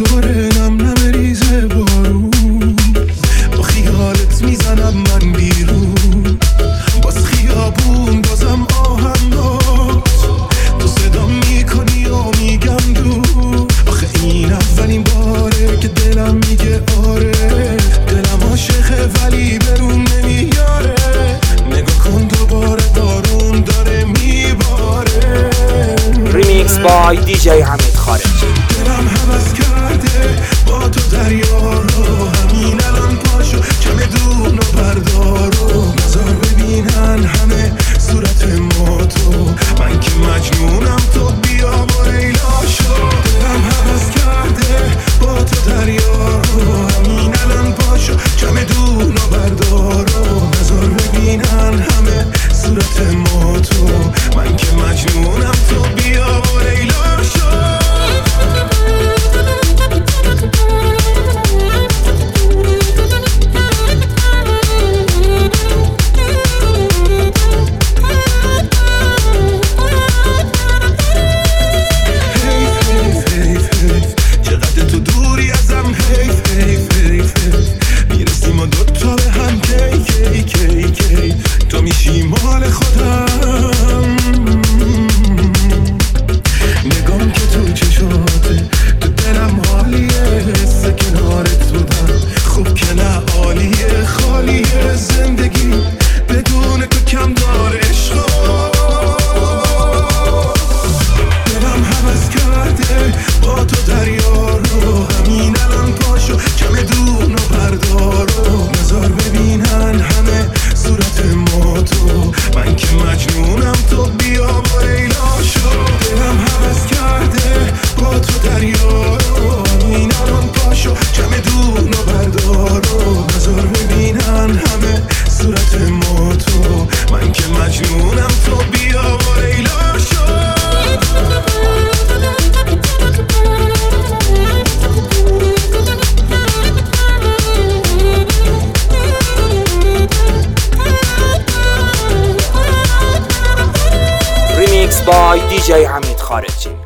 دوباره نم ریزه بارون، با خیالت میزنم من بیرون، باز خیابون بازم آهنگات، تو صدا میکنی و میگم دور. آخه این اولین باره که دلم میگه آره، دلم عاشقه ولی برون نمیاره. نگاه کن دوباره بارون داره میباره. ریمیکس بای دی جی حمید خارجی. دلم هوس کرده با تو دریا رو، همین الان پاشو چمدون و بردار و بذار ببینن همه صورت ما تو. من که مجنونم تو بیا با لیلا شو. دلم هوس کرده با تو دریا رو، همین الان پاشو چمدون و بردار و بذار ببینن همه صورت ما تو. من که مجنونم تو بیا با لیلا شو. تو میشی مال خودم. نگام که تو چشاته، تو دلم حالیه، حس کنارت بودم خوب که نه عالیه. خالیه زندگی بدون تو کم داره عشقا. دلم هوس کرده با تو دریا رو، همین الان پاشو چمدون و بردار و بذار ببینن همه صورت ما تو. من که مجنونم تو بیا با لیلا شو. دلم هوس کرده با تو دریا رو، همین الان پاشو چمدون و بردار و بذار ببینن همه صورت ما تو. من که مجنونم تو بیا با لیلا شو. ریمیکس بای دی جی حمید خارجی.